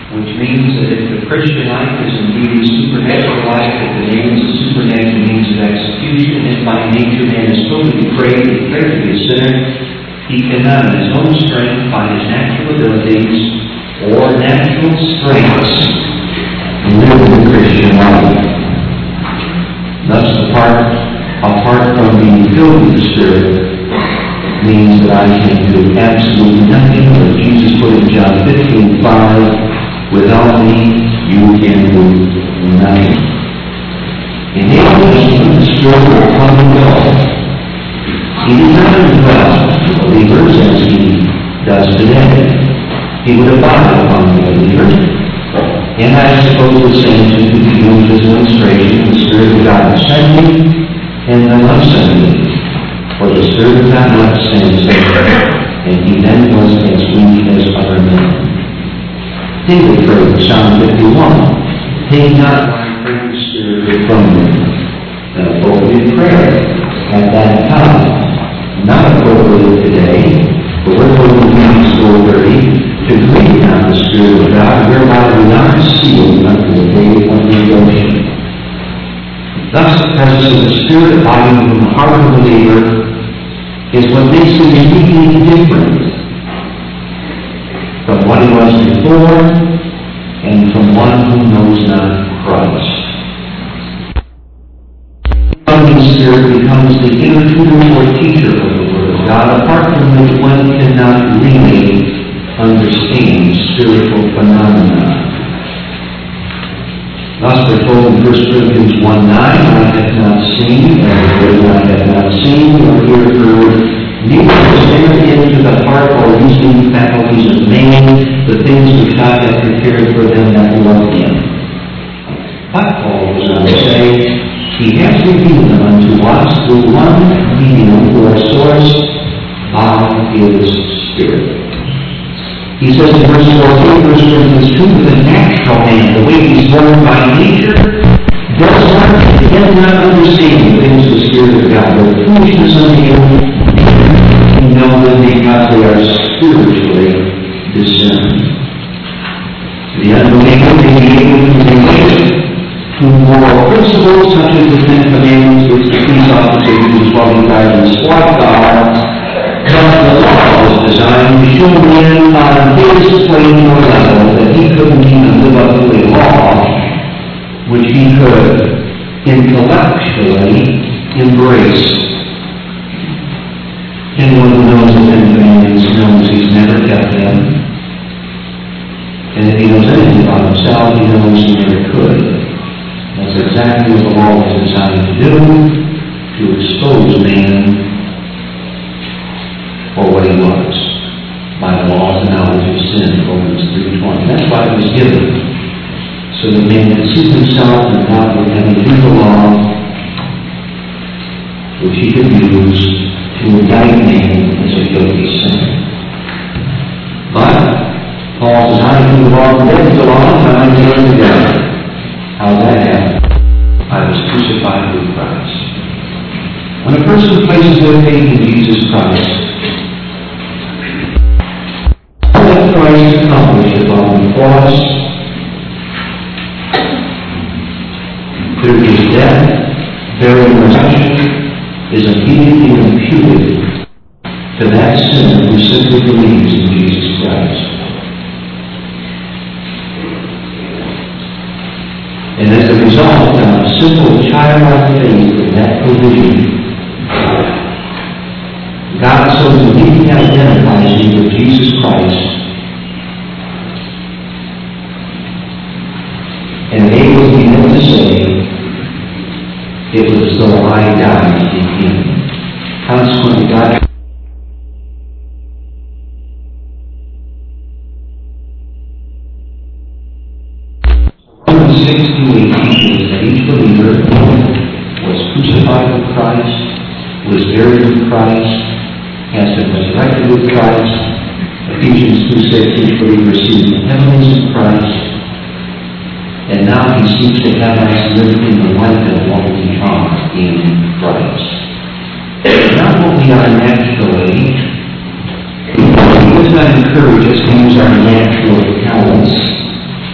which means that if the Christian life is indeed a supernatural life, if the name is a supernatural means of execution, if by nature man is totally depraved and declared to be a sinner, he cannot in his own strength, by his natural abilities or natural strengths, live the Christian life. Thus, apart from being filled with the Spirit, means that I can do absolutely nothing. But Jesus put in John 15:5, without me, you can do nothing. In the Old Testament, the Spirit will come and go. He did not indwell believers as he does today. He would abide among the believers. And I suppose the same to be used as an illustration. The Spirit of God ascending and then ascending. For the Spirit of God left sin, and he then was as weak as other men. David prayed Psalm 51, take not thy praying Spirit from me. An appropriate prayer at that time. Not appropriate today, but we're going to Romans 4:30 to grieve not the Spirit of God, whereby we are sealed unto the day of redemption. Thus, the presence of the Spirit abiding in the heart of the believer is what makes him uniquely different from what he was before and from one who knows not Christ. The Spirit becomes the inner tutor or teacher of the Word of God, apart from which one cannot really understand spiritual phenomena. Thus we're told in 1 Corinthians 1:9, I have not seen, nor ear heard, neither has entered into the heart or reasoning faculties of man the things which God hath prepared for them that love him. But Paul goes on to say, he has revealed them unto us through one medium or source by his Spirit. He says in verse 14, 1 Corinthians 2, the natural man, the way he's born by nature, cannot understand the things of the Spirit of God. The foolishness of him, you know them because they are spiritually discerned. The unbeliever may be able to relate to moral principles such as the Ten Commandments, which the police officer uses while he drives his squad car. But the law was designed to show men on his plane or level that he couldn't even live up to a law which he could intellectually embrace. Anyone who knows the Ten Commandments knows he's never kept them. And if he knows anything about himself, he knows he never could. That's exactly what the law was designed to do, to expose man for what he was, by the law of the knowledge of sin, Romans 3:20. That's why it was given, so that man could see himself and God would have a legal law which he could use to indict man as a guilty sinner. But Paul says, I knew the law against the law, and I turned to God. How'd that happen? I was crucified with Christ. When a person places their faith in Jesus Christ, all that Christ accomplished upon the cross, through his death, burial, and resurrection, is immediately imputed to that sinner who simply believes in Jesus Christ. And as a result of a simple childlike faith in that provision, God so uniquely identifies you with Jesus Christ and enables me then to say, it was as though I died in him. Consequently, God Romans 6:18 teaches that each believer was crucified with Christ, was buried with Christ, has been resurrected with Christ. Ephesians 2:6, each believer receives the heavenlies of Christ, and now he seeks to have us live in the light of what we are in Christ. Not what we are naturally. He does not encourage us to use our natural talents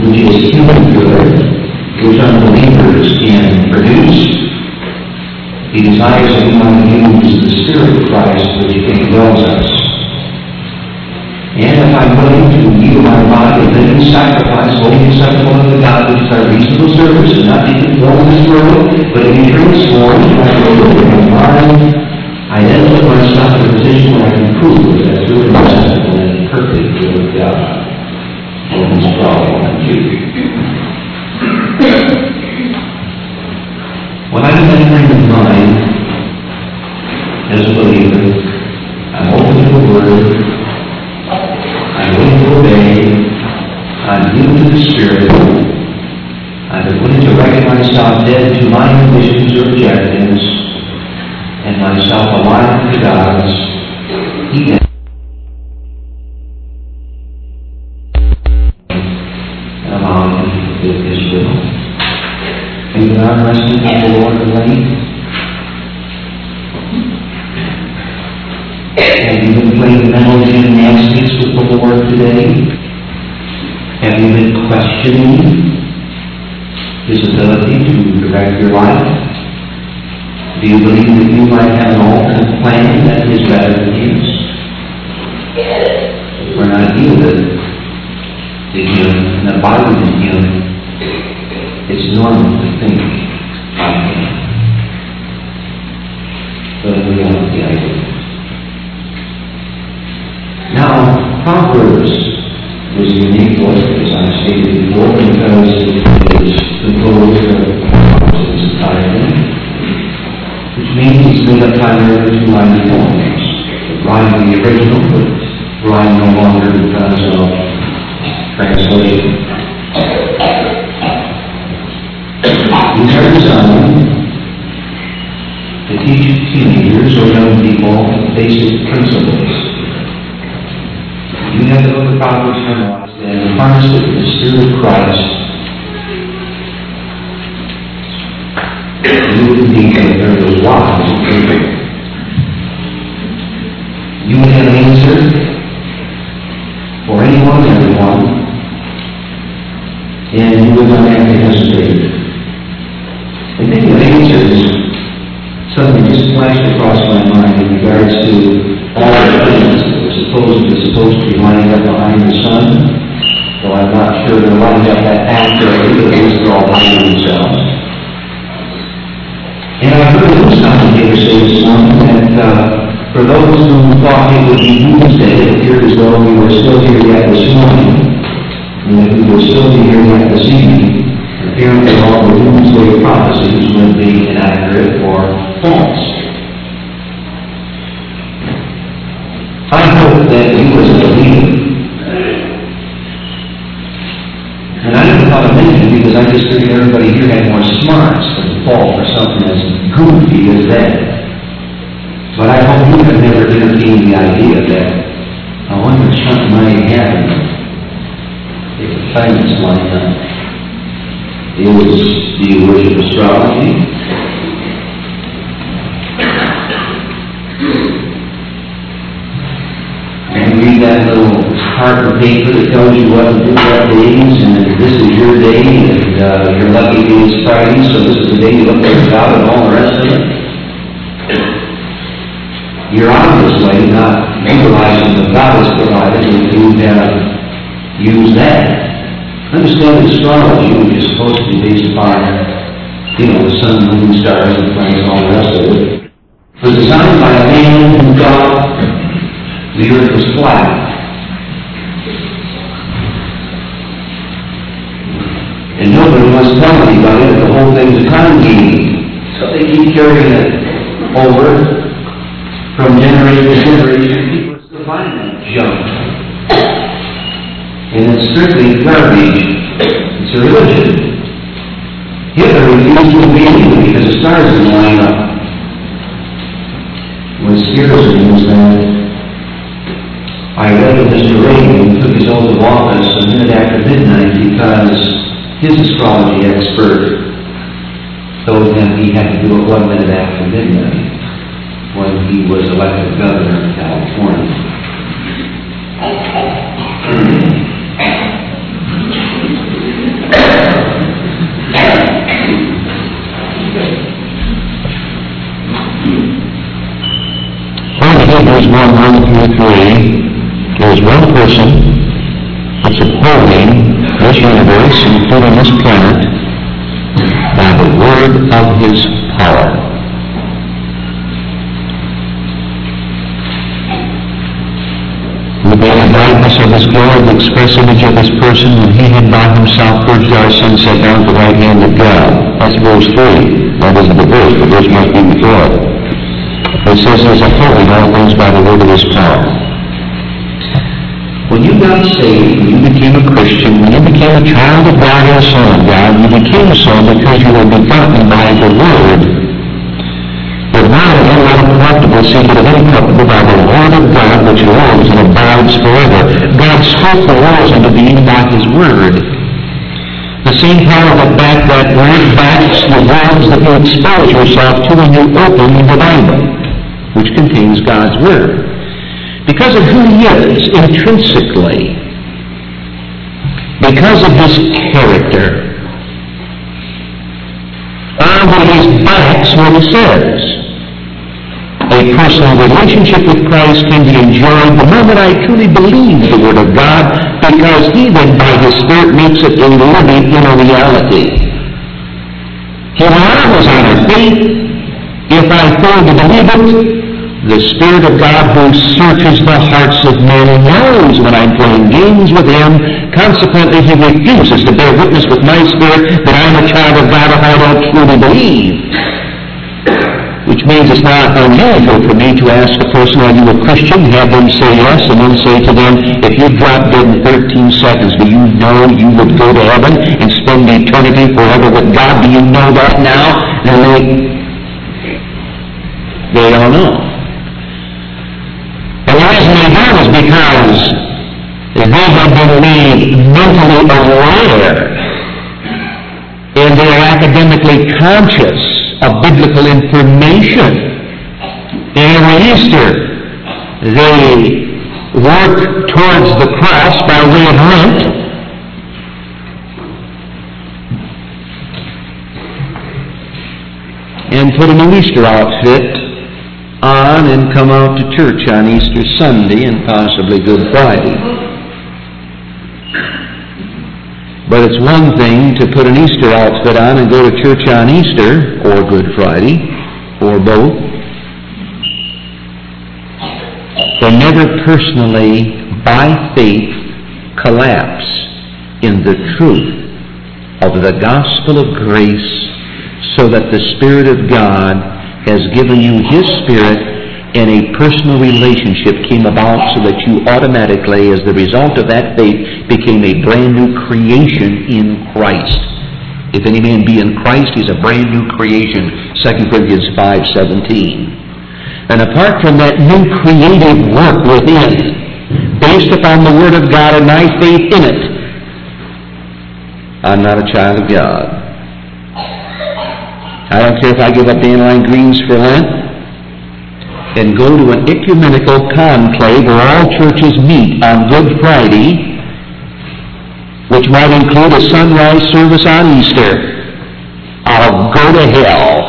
which is human good, which unbelievers can produce. He desires that we might use the Spirit of Christ which indwells us. And if I'm willing to yield my body a living sacrifice, holy acceptable unto God, which is our reasonable service, and not be conformed to this world, but to be transformed by the renewing of my mind, I then put myself in a position where I can prove that true and acceptable and perfect will of God. Romans 12:1-2. When I'm in that frame of mind, as a believer, I'm open to the Word, I'm willing to obey, I'm yielded to the Spirit, I'm willing to reckon myself dead to my ambitions or objectives, and myself alive to God's. He can allow Him to fulfill His will. And when I'm resting on the Lord of late, have you been playing mental gymnastics with the Lord today? Have you been questioning His ability to direct your life? Do you believe that you might have an alternate plan that is better than His? If we're not yielded to Him and abiding in Him, it's normal to think I can. But in reality, I do. Now, Proverbs is a unique book, as I stated before, because it is composed of proverbs entirely, which means it's made up primarily of 2 line poems. It rhymed in the original, but rhymed no longer because of translation. These are designed to teach teenagers or young people basic principles. You have to look at Proverbs memorized and harness it with the Spirit of Christ. You would be very wise and perfect. You would have an answer for anyone and everyone, and you would not have to hesitate. And thinking of answers, something just flashed across my mind in regards to all the things that were supposed to be lined up behind the sun. Though I'm not sure they're lined up that accurately, but at least they're all behind themselves. And I heard a news commentator say this morning that for those who thought it would be doomsday, it appeared as though we were still here yet this morning, and that we would still be here yet this evening. Apparently all the doomsday prophecies would be inaccurate or false. I hope that you as a believer, and I never thought of mentioning because I just figured everybody here had more smarts than fall for something as goofy as that. But I hope you have never entertained the idea that I wonder if something might happen if the planets line up. Do you worship astrology? And read that little part of paper that tells you what to do what days, and this is your day, and your lucky day is Friday, so this is the day you look at God and all the rest of it. You're obviously not utilizing what God has provided if you have used that. Understand that astrology, which is supposed to be based upon, the sun, moon, stars, and planets, all the rest of it, was designed by a man who thought the earth was flat. And nobody wants to tell anybody that the whole thing's a time game. So they keep carrying it over from generation to generation. People are still buying that junk. And it's strictly garbage. It's a religion. Hitler refused to obey either because the stars didn't line up. What scares me was that I read that Mr. Reagan took his oath of office a minute after midnight because his astrology expert told him he had to do it 1 minute after midnight when he was elected governor of California. put on this planet by the word of His power. With the brightness of His glory, the express image of His person, when He had by Himself purged our sins, sat down at the right hand of God. That's verse 3. That isn't the verse. The verse must be before it. It says He is upholding all things by the word of His power. When you got saved, when you became a Christian, when you became a child of God and a son of God, you became so because you were begotten by the Word. But now you are corruptible, seated of incorruptible by the Word of God, which lives and abides forever. God spoke the worlds into being by His Word. The same power that backed that Word backs the words that you expose yourself to when you open the Bible, which contains God's Word. Because of who He is intrinsically, because of His character, that He backs what He says. A personal relationship with Christ can be enjoyed the moment I truly believe the Word of God, because He then by His Spirit makes it a living in a reality. He relies on our faith. If I fail to believe it, the Spirit of God who searches the hearts of men knows when I'm playing games with Him. Consequently, He refuses to bear witness with my spirit that I'm a child of God if I don't truly believe. Which means it's not unusual for me to ask a person, are you a Christian? Have them say yes, and then say to them, if you drop dead in 13 seconds, do you know you would go to heaven and spend eternity forever with God? Do you know that now? And they don't know. The reason they don't is because they have been made mentally aware and they are academically conscious of biblical information. And on Easter, they work towards the cross by way of Lent. And put a new Easter outfit on and come out to church on Easter Sunday and possibly Good Friday. But it's one thing to put an Easter outfit on and go to church on Easter or Good Friday or both. They never personally, by faith, collapse in the truth of the gospel of grace, so that the Spirit of God has given you His Spirit, and a personal relationship came about so that you automatically, as the result of that faith, became a brand new creation in Christ. If any man be in Christ, he's a brand new creation, 2 Corinthians 5:17. And apart from that new creative work within, based upon the Word of God and my faith in it, I'm not a child of God. I don't care if I give up dandelion greens for Lent and go to an ecumenical conclave where all churches meet on Good Friday, which might include a sunrise service on Easter. I'll go to hell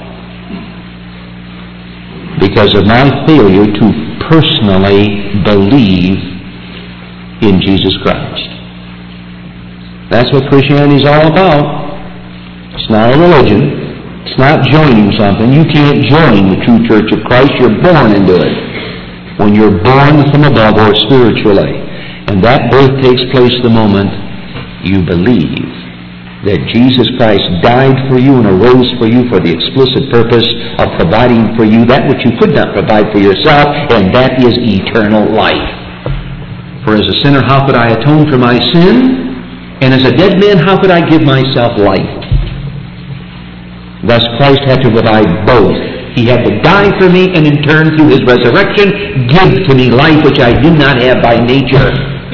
because of my failure to personally believe in Jesus Christ. That's what Christianity is all about. It's not a religion. It's not joining something. You can't join the true church of Christ. You're born into it. When you're born from above or spiritually. And that birth takes place the moment you believe that Jesus Christ died for you and arose for you for the explicit purpose of providing for you that which you could not provide for yourself, and that is eternal life. For as a sinner, how could I atone for my sin? And as a dead man, how could I give myself life? Thus Christ had to provide both. He had to die for me and in turn through His resurrection give to me life which I do not have by nature.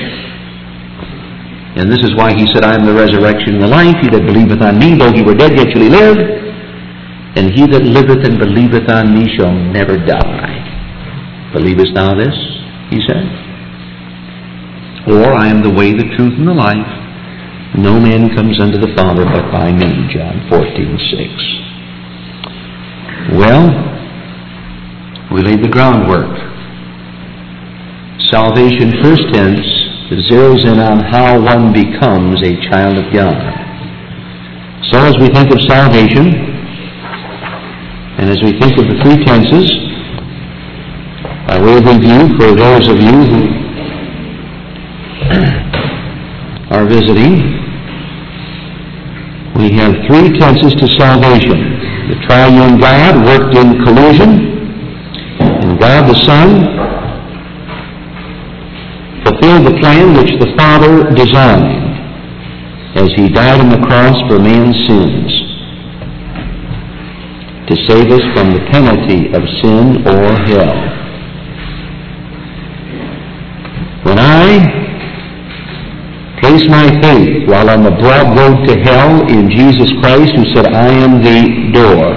And this is why He said, I am the resurrection and the life. He that believeth on me, though he were dead, yet shall he live. And he that liveth and believeth on me shall never die. Believest thou this? He said. Or I am the way, the truth, and the life. No man comes unto the Father but by me, John 14:6. Well, we laid the groundwork. Salvation, first tense, zeroes in on how one becomes a child of God. So as we think of salvation, and as we think of the three tenses, by way of review for those of you who are visiting, we have three tenses to salvation. The triune God worked in collusion, and God the Son fulfilled the plan which the Father designed as He died on the cross for man's sins to save us from the penalty of sin or hell. When I place my faith while on the broad road to hell in Jesus Christ, who said, I am the door,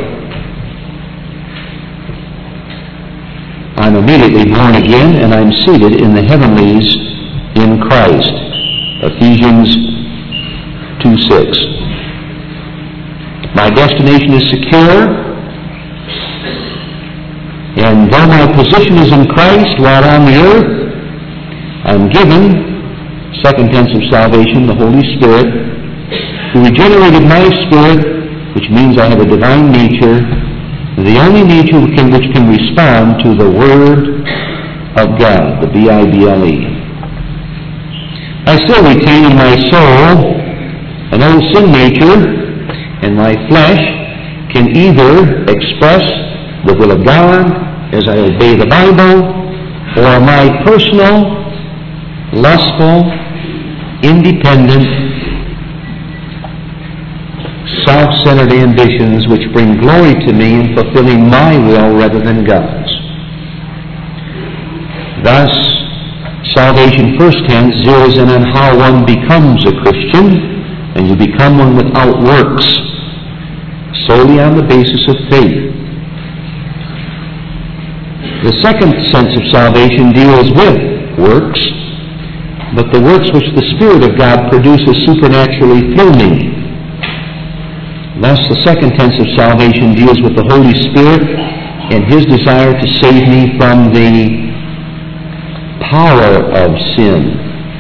I'm immediately born again, and I'm seated in the heavenlies in Christ. Ephesians 2:6. My destination is secure, and though my position is in Christ while on the earth, I'm given, second tense of salvation, the Holy Spirit, who regenerated my spirit, which means I have a divine nature, the only nature which can respond to the Word of God, the B-I-B-L-E. I still retain in my soul an old sin nature, and my flesh can either express the will of God as I obey the Bible, or my personal, lustful, independent, self-centered ambitions which bring glory to me in fulfilling my will rather than God's. Thus, salvation first tense zeroes in on how one becomes a Christian, and you become one without works, solely on the basis of faith. The second sense of salvation deals with works, but the works which the Spirit of God produces supernaturally through me. Thus, the second tense of salvation deals with the Holy Spirit and His desire to save me from the power of sin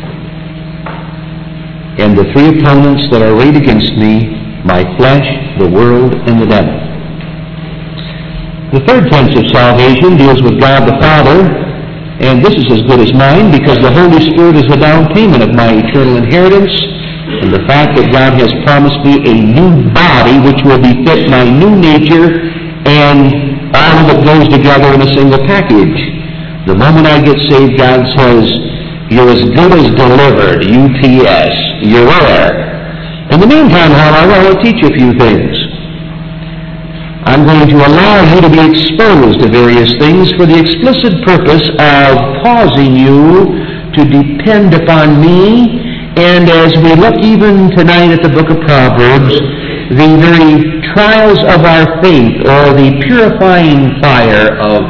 and the three opponents that are arrayed against me, my flesh, the world, and the devil. The third tense of salvation deals with God the Father, and this is as good as mine because the Holy Spirit is the down payment of my eternal inheritance, and the fact that God has promised me a new body which will befit my new nature, and all of it goes together in a single package. The moment I get saved, God says, you're as good as delivered, UPS, you're there. In the meantime, however, I want to teach you a few things. I'm going to allow you to be exposed to various things for the explicit purpose of causing you to depend upon me. And as we look even tonight at the book of Proverbs, the very trials of our faith, or the purifying fire of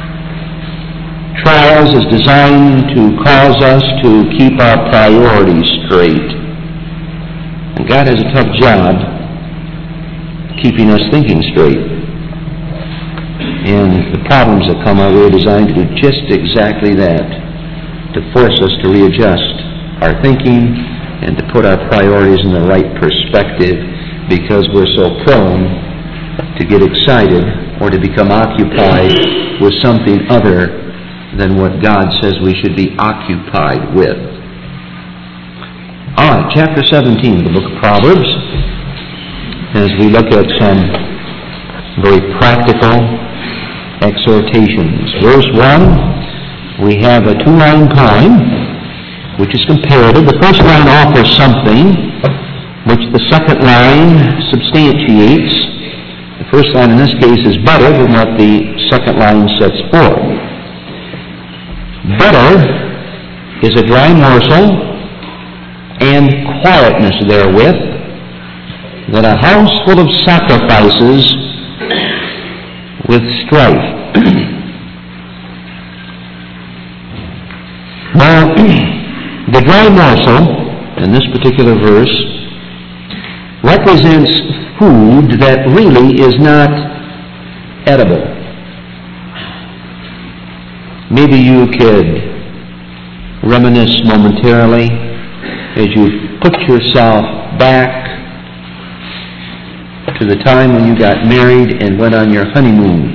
trials, is designed to cause us to keep our priorities straight. And God has a tough job keeping us thinking straight. And the problems that come our way are designed to do just exactly that, to force us to readjust our thinking and to put our priorities in the right perspective, because we're so prone to get excited or to become occupied with something other than what God says we should be occupied with. All right, chapter 17 of the book of Proverbs, as we look at some very practical exhortations. Verse 1, we have a two-line poem, which is comparative. The first line offers something which the second line substantiates. The first line in this case is better than what the second line sets forth. Better is a dry morsel and quietness therewith than a house full of sacrifices with strife. Now, the dry morsel in this particular verse represents food that really is not edible. Maybe you could reminisce momentarily as you put yourself back to the time when you got married and went on your honeymoon.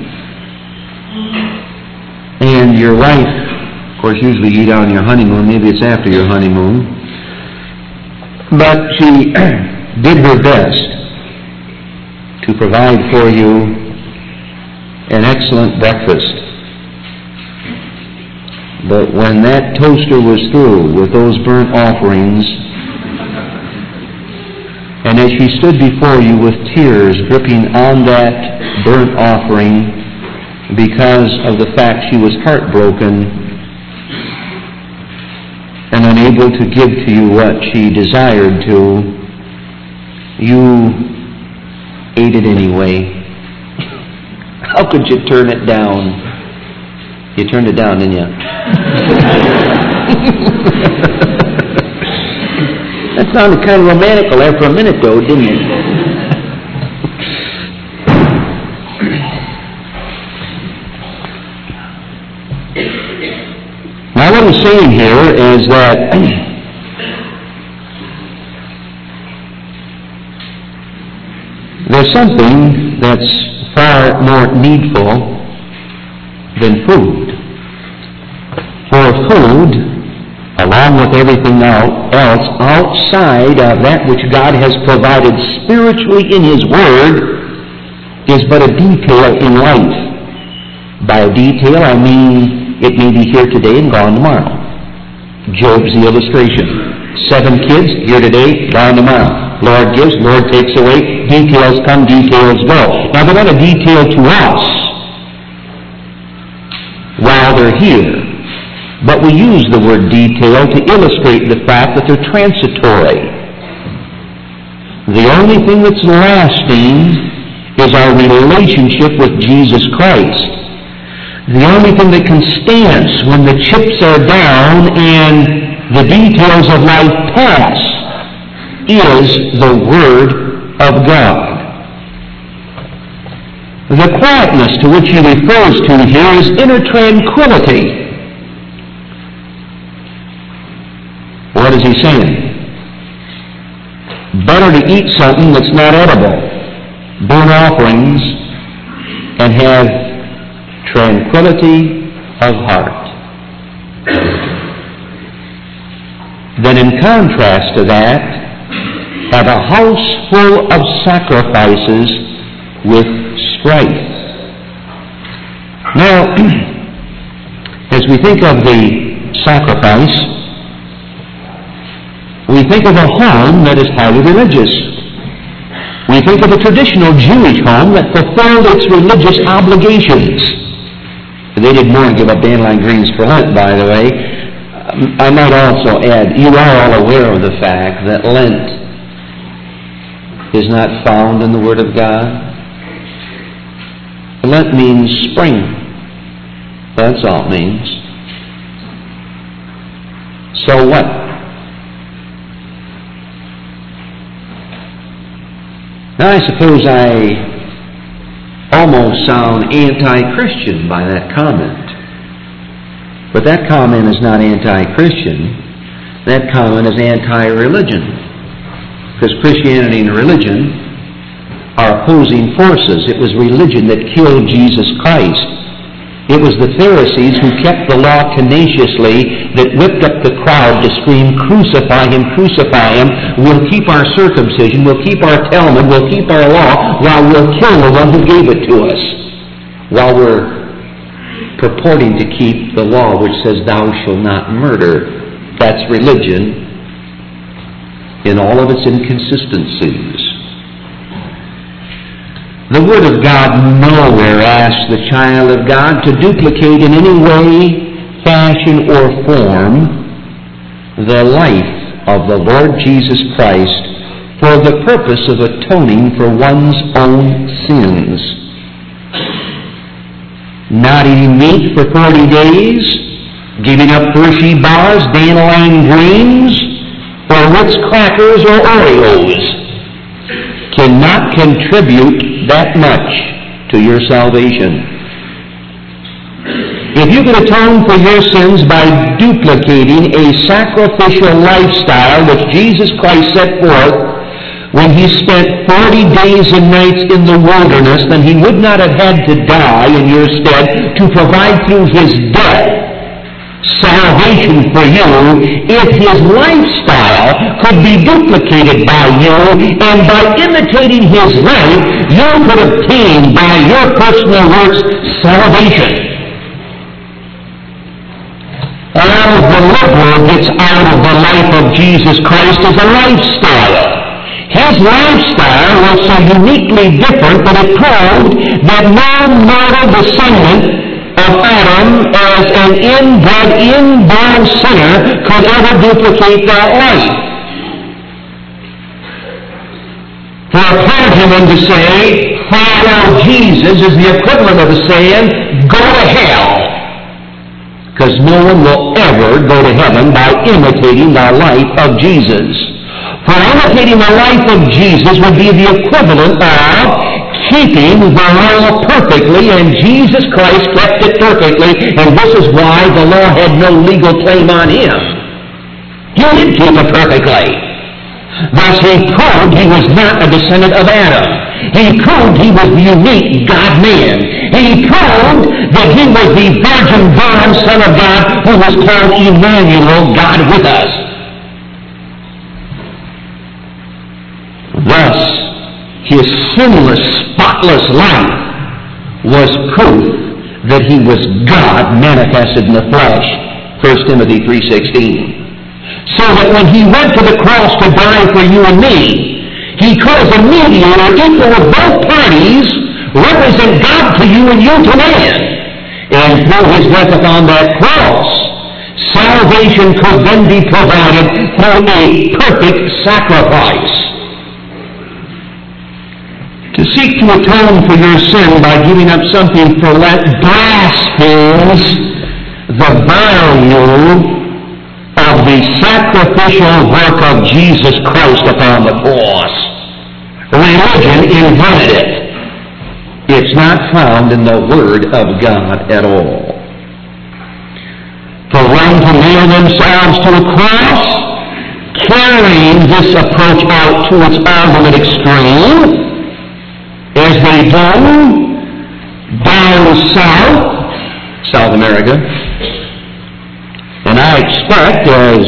And your wife, of course, usually you eat on your honeymoon, maybe it's after your honeymoon, but she did her best to provide for you an excellent breakfast. But when that toaster was through with those burnt offerings, and as she stood before you with tears dripping on that burnt offering because of the fact she was heartbroken and unable to give to you what she desired to, you ate it anyway. How could you turn it down? You turned it down, didn't you? That sounded kind of romantical there for a minute, though, didn't it? Now, what I'm saying here is that there's something that's far more needful than food. For food, along with everything else outside of that which God has provided spiritually in His Word, is but a detail in life. By a detail, I mean it may be here today and gone tomorrow. Job's the illustration. 7 kids, here today, gone tomorrow. Lord gives, Lord takes away. Details come, details go. Now they're not a detail to us while they're here. But we use the word detail to illustrate the fact that they're transitory. The only thing that's lasting is our relationship with Jesus Christ. The only thing that can stand when the chips are down and the details of life pass is the Word of God. The quietness to which he refers to here is inner tranquility. What is he saying? Better to eat something that's not edible, burnt offerings, and have tranquility of heart. Then in contrast to that, have a house full of sacrifices with strife. Now, as we think of the sacrifice, we think of a home that is highly religious. We think of a traditional Jewish home that fulfilled its religious obligations. They did more than give up dandelion greens for Lent, by the way. I might also add, you are all aware of the fact that Lent is not found in the Word of God. Lent means spring. That's all it means. So what? Now I suppose I almost sound anti-Christian by that comment. But that comment is not anti-Christian. That comment is anti-religion. Because Christianity and religion are opposing forces. It was religion that killed Jesus Christ. It was the Pharisees who kept the law tenaciously that whipped up the crowd to scream, "Crucify him, crucify him. We'll keep our circumcision, we'll keep our Talmud, we'll keep our law, while we'll kill the one who gave it to us." While we're purporting to keep the law which says, "Thou shalt not murder." That's religion in all of its inconsistencies. The Word of God nowhere asks the child of God to duplicate in any way, fashion, or form the life of the Lord Jesus Christ for the purpose of atoning for one's own sins. Not eating meat for 40 days, giving up Hershey bars, dandelion greens, or Ritz crackers or Oreos cannot contribute that much to your salvation. If you could atone for your sins by duplicating a sacrificial lifestyle which Jesus Christ set forth when he spent 40 days and nights in the wilderness, then he would not have had to die in your stead to provide through his death salvation for you if his lifestyle could be duplicated by you, and by imitating his life, you could obtain by your personal works salvation. All the liberal gets out of the life of Jesus Christ is a lifestyle. His lifestyle was so uniquely different that it proved that no mortal descendant of Adam as an inborn sinner could ever duplicate that life. For a clergyman to say, follow Jesus, is the equivalent of saying, go to hell. Because no one will ever go to heaven by imitating the life of Jesus. For imitating the life of Jesus would be the equivalent of keeping the law perfectly, and Jesus Christ kept it perfectly, and this is why the law had no legal claim on him. He did keep it perfectly. Thus he proved he was not a descendant of Adam. He proved he was the unique God-man. He proved that he was the virgin-born Son of God who was called Emmanuel, God with us. Thus, his sinless, spotless life was proof that he was God manifested in the flesh. 1 Timothy 3:16. So that when he went to the cross to die for you and me, he could as a mediator equal with both parties represent God to you and you to man. And through his death upon that cross, salvation could then be provided through a perfect sacrifice. To seek to atone for your sin by giving up something for less blasphemes the value of the sacrificial work of Jesus Christ upon the cross. Religion invented it. It's not found in the Word of God at all. For one to nail themselves to a cross, carrying this approach out to its ultimate extreme, as they do down South America. And I expect as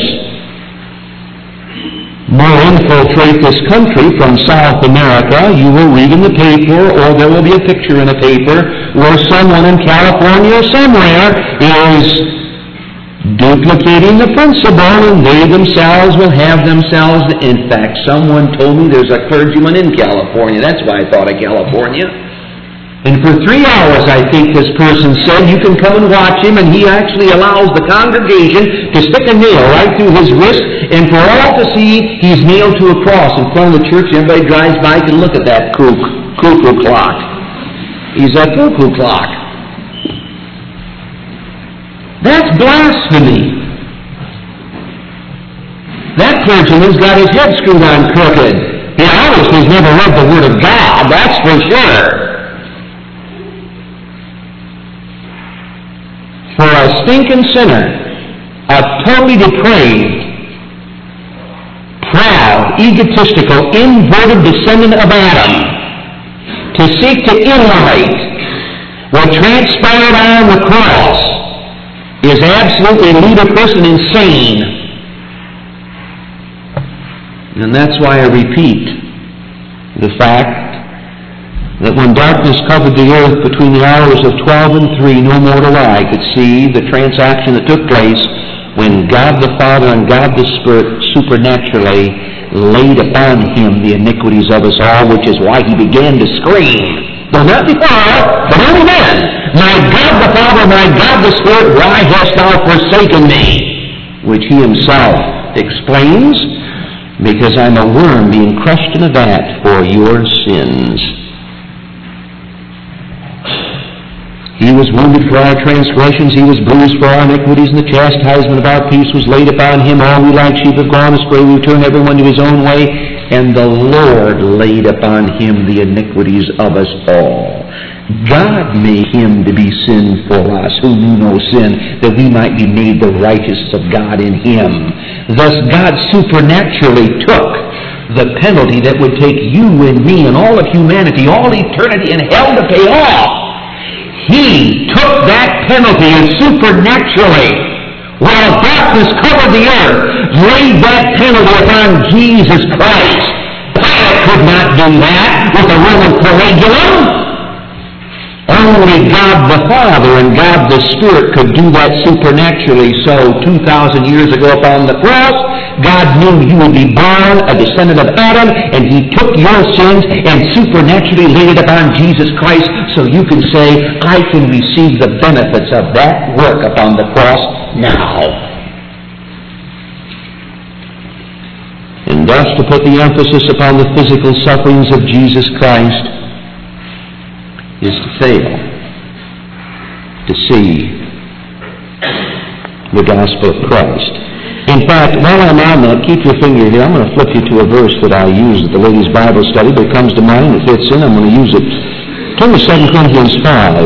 more infiltrate this country from South America, you will read in the paper, or there will be a picture in a paper, where someone in California or somewhere is duplicating the principle, and they themselves will have themselves. In fact, someone told me there's a clergyman in California. That's why I thought of California. And for 3 hours, I think this person said, you can come and watch him, and he actually allows the congregation to stick a nail right through his wrist, and for all to see, he's nailed to a cross in front of the church. Everybody drives by and look at that cuckoo clock. He's a cuckoo clock. That's blasphemy. That clergyman's got his head screwed on crooked. He obviously has never read the Word of God, that's for sure. For a stinking sinner, a totally depraved, proud, egotistical, inverted descendant of Adam, to seek to immolate what transpired on the cross is absolutely ludicrous and insane. And that's why I repeat the fact that when darkness covered the earth between the hours of 12 and 3, no mortal eye could see the transaction that took place when God the Father and God the Spirit supernaturally laid upon him the iniquities of us all, which is why he began to scream. Though not before, but only then. My God the Father, my God the Spirit, why hast thou forsaken me? Which he himself explains, because I'm a worm being crushed in a vat for your sins. He was wounded for our transgressions, he was bruised for our iniquities, and the chastisement of our peace was laid upon him. All we like sheep have gone astray, we turn everyone to his own way, and the Lord laid upon him the iniquities of us all. God made him to be sin for us, who knew no sin, that we might be made the righteousness of God in him. Thus God supernaturally took the penalty that would take you and me and all of humanity, all eternity in hell to pay off. He took that penalty and supernaturally, while darkness covered the earth, laid that penalty upon Jesus Christ. Pilate could not do that with a Roman flagellum. Only God the Father and God the Spirit could do that supernaturally. So 2,000 years ago upon the cross, God knew you would be born a descendant of Adam, and he took your sins and supernaturally laid it upon Jesus Christ, so you can say, I can receive the benefits of that work upon the cross now. And thus to put the emphasis upon the physical sufferings of Jesus Christ is to fail to see the gospel of Christ. In fact, while I'm on that, keep your finger here. I'm going to flip you to a verse that I used at the ladies' Bible study, but it comes to mind, it fits in, I'm going to use it. Turn to 2 Corinthians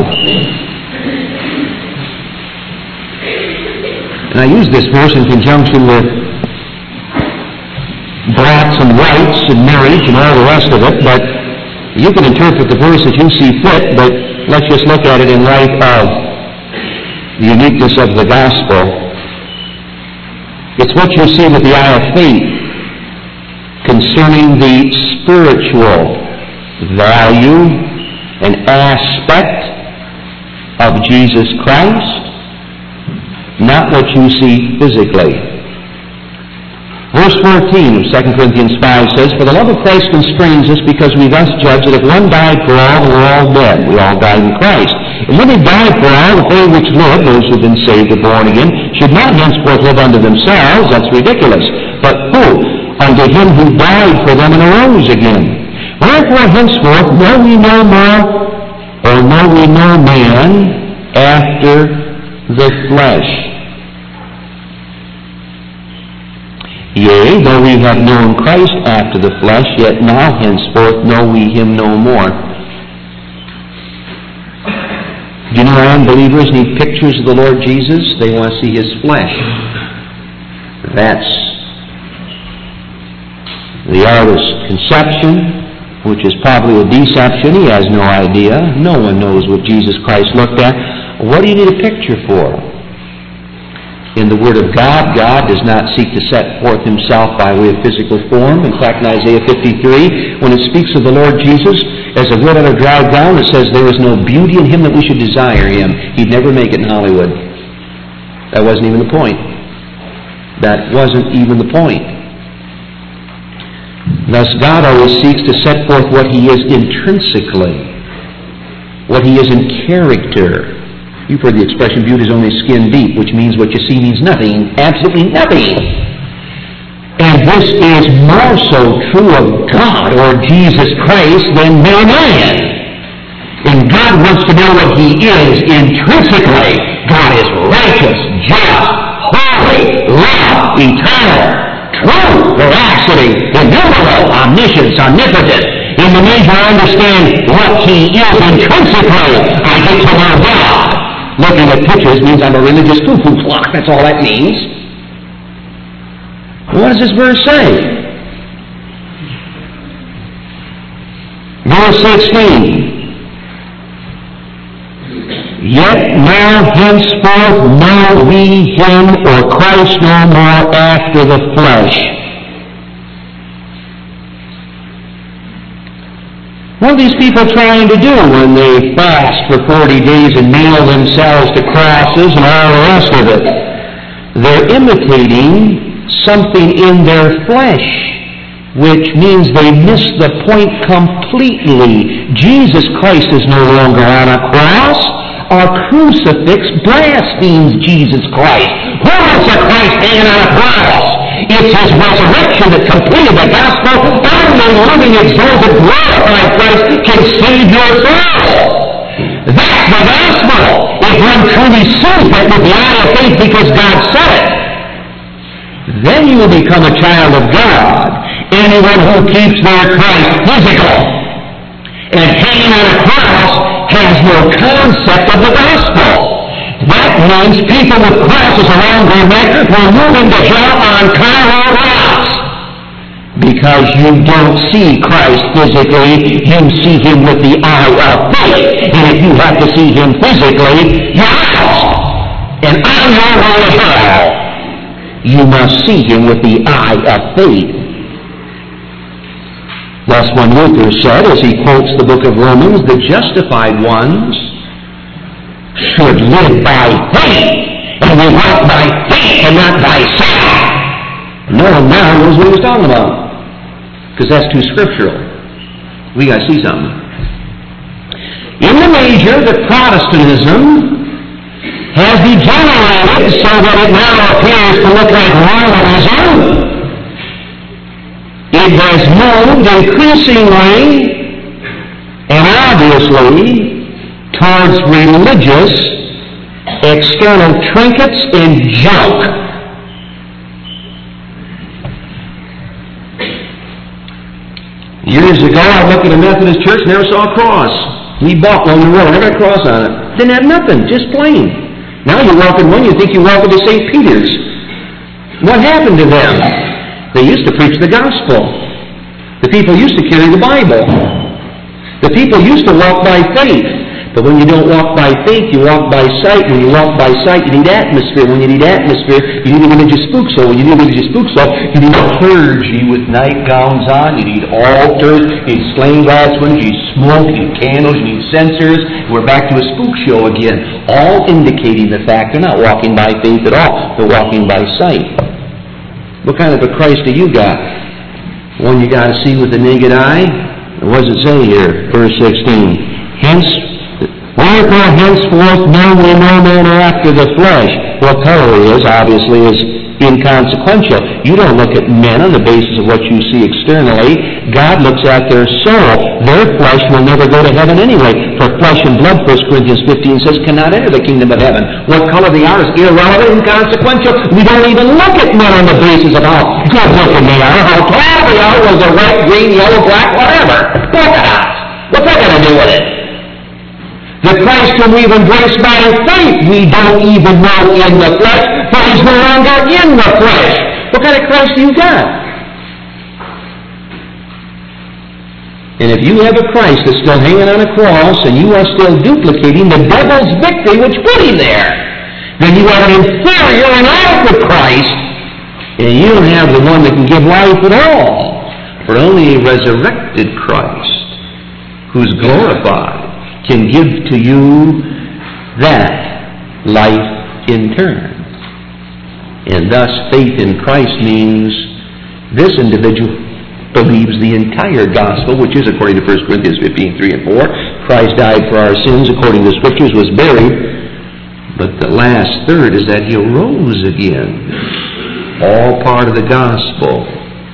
5. And I use this verse in conjunction with blacks and whites and marriage and all the rest of it, but you can interpret the verse as you see fit, but let's just look at it in light of the uniqueness of the gospel. It's what you see with the eye of faith concerning the spiritual value and aspect of Jesus Christ, not what you see physically. Verse 14 of 2 Corinthians 5 says, For the love of Christ constrains us, because we thus judge that if one died for all, we're all dead. We all died in Christ. And when they died for all, the they which live, those who have been saved or born again, should not henceforth live unto themselves. That's ridiculous. But who? Unto him who died for them and arose again. Wherefore henceforth know we no more, or know we no man after the flesh. Yea, though we have known Christ after the flesh, yet now henceforth know we him no more. Do you know unbelievers need pictures of the Lord Jesus? They want to see his flesh. That's the artist's conception, which is probably a deception. He has no idea. No one knows what Jesus Christ looked at. What do you need a picture for? In the Word of God, God does not seek to set forth himself by way of physical form. In fact, in Isaiah 53, when it speaks of the Lord Jesus as a wood on a dry ground, it says there is no beauty in him that we should desire him. He'd never make it in Hollywood. That wasn't even the point. That wasn't even the point. Thus, God always seeks to set forth what he is intrinsically, what he is in character. You've heard the expression, beauty is only skin deep, which means what you see means nothing, absolutely nothing. And this is more so true of God or Jesus Christ than man. And God wants to know what he is intrinsically. God is righteous, just, holy, love, eternal, true, veracity, immutable, omniscience, omnipotent. In the measure I understand what he is intrinsically, I get to know God. Looking at pictures means I'm a religious cuckoo clock. That's all that means. What does this verse say? Verse 16. Yet now henceforth know we him or Christ no more after the flesh. What are these people trying to do when they fast for 40 days and nail themselves to crosses and all the rest of it? They're imitating something in their flesh, which means they miss the point completely. Jesus Christ is no longer on a cross. Our crucifix blasphemes Jesus Christ. Who is a Christ hanging on a cross? It's his resurrection that completed the gospel. Only living, exalted, glorified Christ can save your soul. That's the gospel. If one truly sees it with the eye of faith because God said it, then you will become a child of God. Anyone who keeps their Christ physical and hanging on a cross has no concept of the gospel. That means people with crosses around their neck will move into hell on carnal grounds. Because you don't see Christ physically, you see Him with the eye of faith. And if you have to see Him physically, you're out. And on your way to hell, you must see Him with the eye of faith. Thus when Luther said, as he quotes the book of Romans, the justified ones should live by faith, and we walk by faith and not by sight. No one now knows what he was talking about, because that's too scriptural. We got to see something. In the major, that Protestantism has degenerated so that it now appears to look like Mormonism. It has moved increasingly and obviously towards religious external trinkets and junk. Years ago, I looked at a Methodist church, never saw a cross. We bought one on the road, never had a cross on it. Didn't have nothing, just plain. Now you walk in one, you think you walk into St. Peter's. What happened to them? They used to preach the gospel. The people used to carry the Bible. The people used to walk by faith. But when you don't walk by faith, you walk by sight. When you walk by sight, you need atmosphere. When you need atmosphere, you need a religious spook soul. When you need a religious spook soul, you need clergy with nightgowns on. You need altars. You need stained glass windows. You need smoke. You need candles. You need censers. We're back to a spook show again. All indicating the fact they're not walking by faith at all. They're walking by sight. What kind of a Christ do you got? One you got to see with the naked eye? What does it say here? Verse 16. Wherefore henceforth know we no manner after the flesh. What color he is, obviously, is inconsequential. You don't look at men on the basis of what you see externally. God looks at their soul. Their flesh will never go to heaven anyway. For flesh and blood, 1 Corinthians 15 says, cannot enter the kingdom of heaven. What color they are is irrelevant, inconsequential. We don't even look at men on the basis of how good looking they are, how tall they are, whether they're white, green, yellow, black, whatever. Polka dots. What's that got to do with it? The Christ whom we've embraced by faith, we don't even know in the flesh, for He's no longer in the flesh. What kind of Christ do you got? And if you have a Christ that's still hanging on a cross, and you are still duplicating the devil's victory which put Him there, then you have an inferior and adequate Christ, and you don't have the one that can give life at all. For only a resurrected Christ, who's glorified, can give to you that life in turn. And thus faith in Christ means this individual believes the entire gospel, which is according to 1 Corinthians 15, 3 and 4. Christ died for our sins according to the Scriptures, was buried. But the last third is that He arose again. All part of the gospel.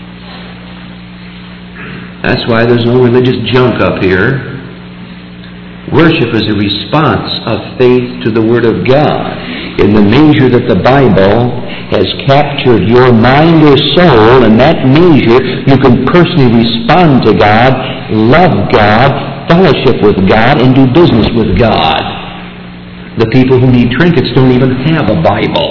That's why there's no religious junk up here. Worship is a response of faith to the Word of God. In the measure that the Bible has captured your mind or soul, in that measure you can personally respond to God, love God, fellowship with God, and do business with God. The people who need trinkets don't even have a Bible.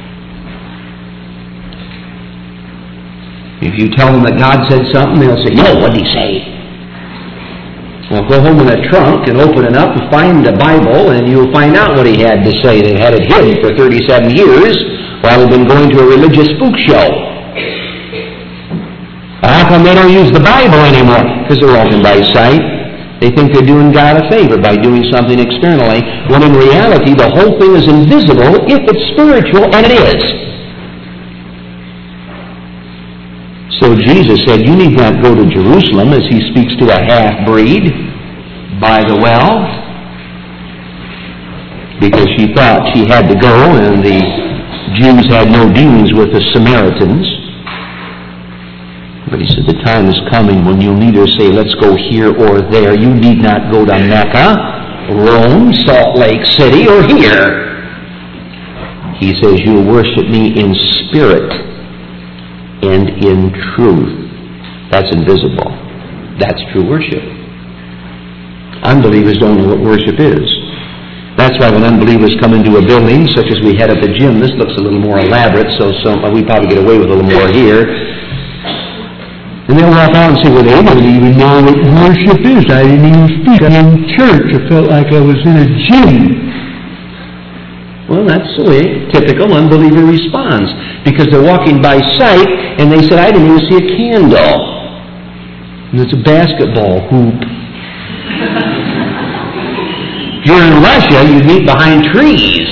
If you tell them that God said something, they'll say, "No, what did He say?" Well, go home in a trunk and open it up and find the Bible, and you'll find out what He had to say. They had it hidden for 37 years while they've been going to a religious spook show. How come they don't use the Bible anymore? Because they're walking by sight. They think they're doing God a favor by doing something externally, when in reality the whole thing is invisible if it's spiritual, and it is. So Jesus said, you need not go to Jerusalem, as He speaks to a half-breed by the well, because she thought she had to go, and the Jews had no dealings with the Samaritans. But He said, the time is coming when you'll neither say, let's go here or there. You need not go to Mecca, Rome, Salt Lake City, or here. He says, you'll worship Me in spirit and in truth. That's invisible. That's true worship. unbelievers don't know what worship is. That's why when unbelievers come into a building, such as we had at the gym, this looks a little more elaborate, so we probably get away with a little more here. And they'll walk out and say, well, they don't even know what worship is. I didn't even speak. I'm in church. I felt like I was in a gym. Well, that's the way typical unbeliever responds. Because they're walking by sight, and they said, I didn't even see a candle. And it's a basketball hoop. If you're in Russia, you meet behind trees,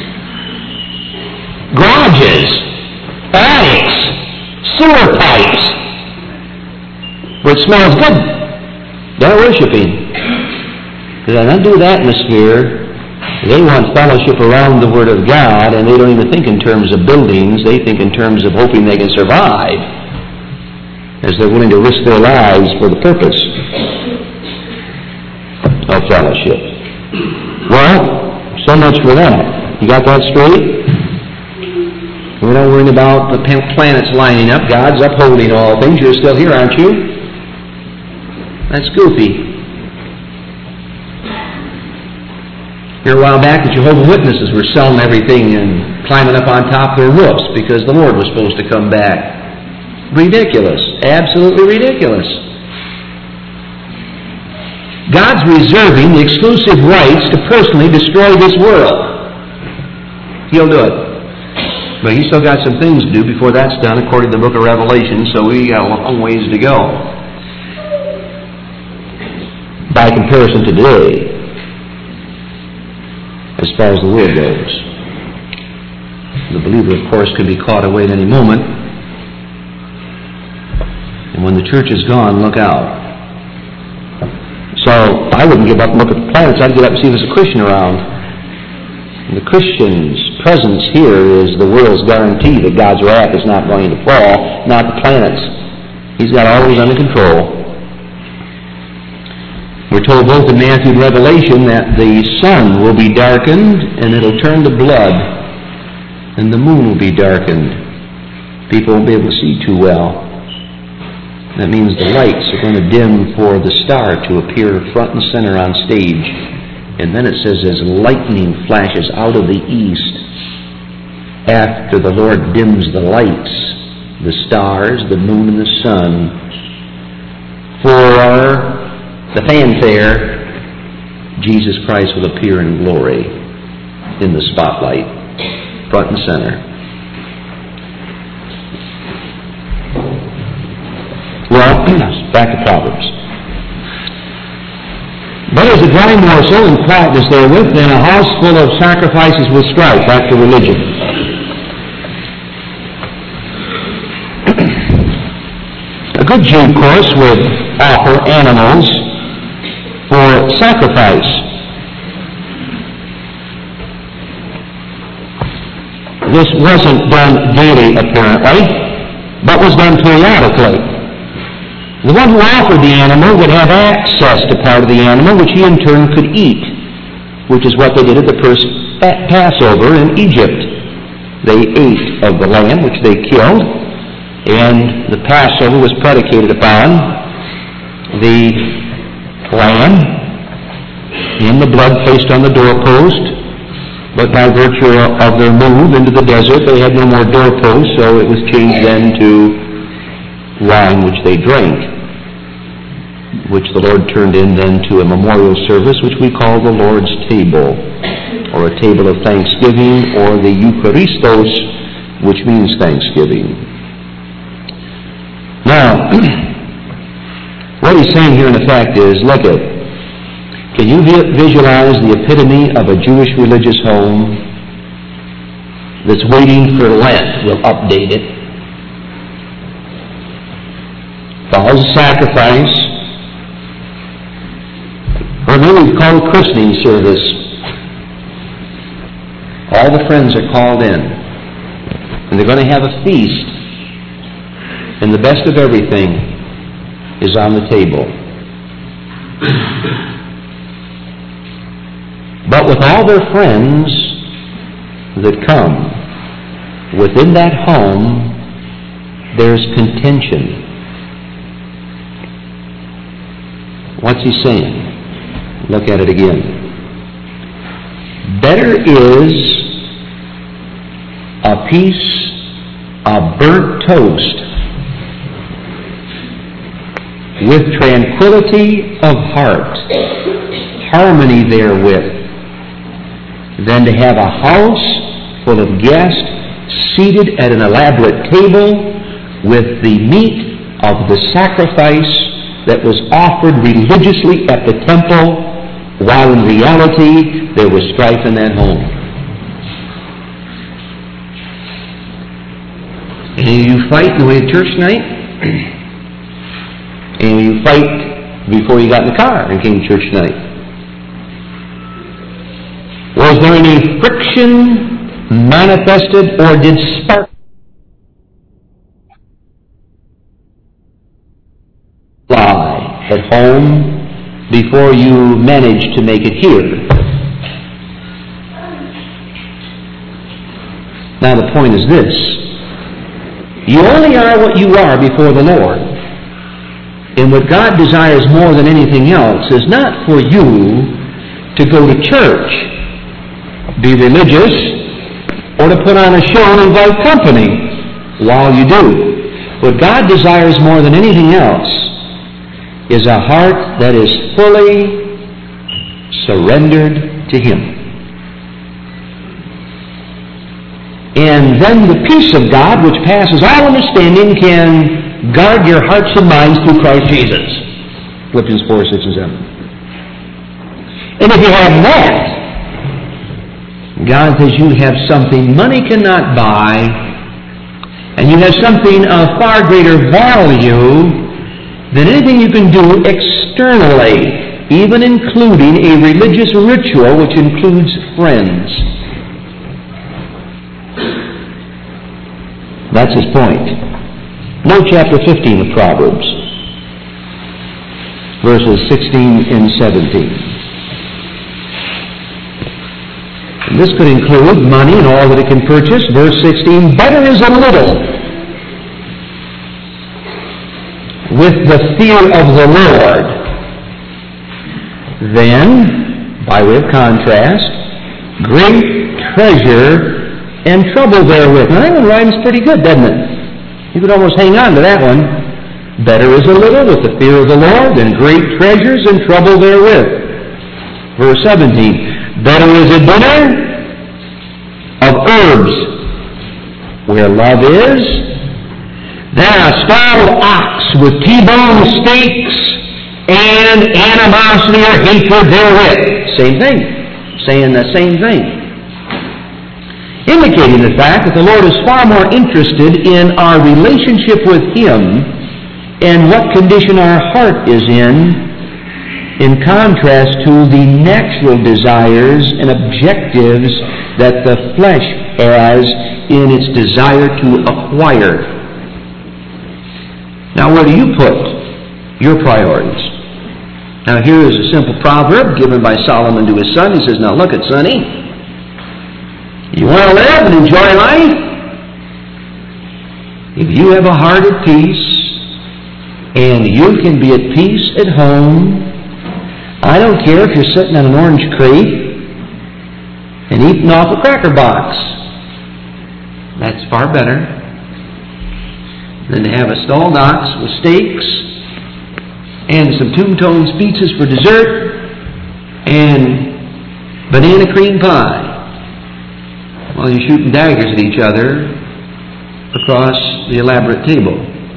garages, attics, sewer pipes, where it smells good. They're worshiping. Because they're not doing that atmosphere. They want fellowship around the Word of God, and they don't even think in terms of buildings. They think in terms of hoping they can survive, as they're willing to risk their lives for the purpose of fellowship. Well, so much for that. You got that straight? We're not worrying about the planets lining up. God's upholding all things. You're still here, aren't you? That's goofy. Here a while back, the Jehovah's Witnesses were selling everything and climbing up on top of their roofs because the Lord was supposed to come back. Ridiculous. Absolutely ridiculous. God's reserving the exclusive rights to personally destroy this world. He'll do it. But He's still got some things to do before that's done, according to the book of Revelation, so we got a long ways to go. By comparison to today, as far as the world goes. The believer, of course, can be caught away at any moment. And when the church is gone, look out. So I wouldn't give up and look at the planets. I'd get up and see if there's a Christian around. And the Christian's presence here is the world's guarantee that God's wrath is not going to fall, not the planets. He's got all those under control. We're told both in Matthew and Revelation that the sun will be darkened and it'll turn to blood, and the moon will be darkened. People won't be able to see too well. That means the lights are going to dim for the star to appear front and center on stage. And then it says, as lightning flashes out of the east, after the Lord dims the lights, the stars, the moon, and the sun, for the fanfare, Jesus Christ will appear in glory in the spotlight, front and center. Well, back to Proverbs. Better is a dry morsel and quietness therewith than a house full of sacrifices with strife. Back to religion. A good Jew, of course, would offer animals for sacrifice. This wasn't done daily, apparently, but was done periodically. The one who offered the animal would have access to part of the animal, which he in turn could eat, which is what they did at the first Passover in Egypt. They ate of the lamb, which they killed, and the Passover was predicated upon the lamb in the blood placed on the doorpost, but by virtue of their move into the desert, they had no more doorposts, so it was changed then to wine which they drank, which the Lord turned in then to a memorial service which we call the Lord's table, or a table of thanksgiving, or the Eucharistos, which means thanksgiving. Now, what he's saying here in effect is, look at, can you visualize the epitome of a Jewish religious home that's waiting for Lent? We'll update it. Follows a sacrifice, or maybe we call it christening service. All the friends are called in, and they're going to have a feast, and the best of everything is on the table. But with all their friends that come, within that home, there's contention. What's he saying? Look at it again. Better is a piece of burnt toast with tranquility of heart, harmony therewith, than to have a house full of guests seated at an elaborate table with the meat of the sacrifice that was offered religiously at the temple, while in reality there was strife in that home. And you fight on the way to church tonight, and you fight before you got in the car and came to church tonight. Was there any friction manifested, or did spark fly at home before you managed to make it here? Now the point is this: you only are what you are before the Lord. And what God desires more than anything else is not for you to go to church, be religious, or to put on a show and invite company while you do. What God desires more than anything else is a heart that is fully surrendered to Him. And then the peace of God, which passes all understanding, can guard your hearts and minds through Christ Jesus. Philippians 4, 6, and 7. And if you have that, God says you have something money cannot buy, and you have something of far greater value than anything you can do externally, even including a religious ritual which includes friends. That's his point. Note chapter 15 of Proverbs, verses 16 and 17. And this could include money and all that it can purchase. Verse 16, better is a little with the fear of the Lord than, by way of contrast, great treasure and trouble therewith. Now that one rhymes pretty good, doesn't it? You could almost hang on to that one. Better is a little with the fear of the Lord than great treasures and trouble therewith. Verse 17, better is a dinner of herbs where love is than a stalled ox with T-bone steaks and animosity or hatred therewith. Same thing. Saying the same thing. Indicating the fact that the Lord is far more interested in our relationship with Him and what condition our heart is in contrast to the natural desires and objectives that the flesh has in its desire to acquire. Now, where do you put your priorities? Now, here is a simple proverb given by Solomon to his son. He says, now look it, sonny. You want to live and enjoy life? If you have a heart at peace and you can be at peace at home, I don't care if you're sitting on an orange crate and eating off a cracker box. That's far better than to have a stalled ox with steaks and some two-tone pizzas for dessert and banana cream pie while you're shooting daggers at each other across the elaborate table.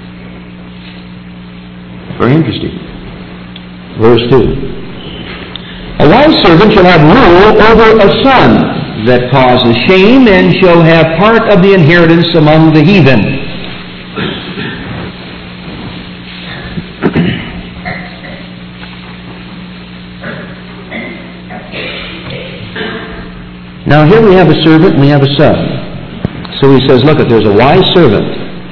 Very interesting. Verse 2. A wise servant shall have rule over a son that causes shame, and shall have part of the inheritance among the heathen. Now here we have a servant and we have a son. So he says, look, if there's a wise servant,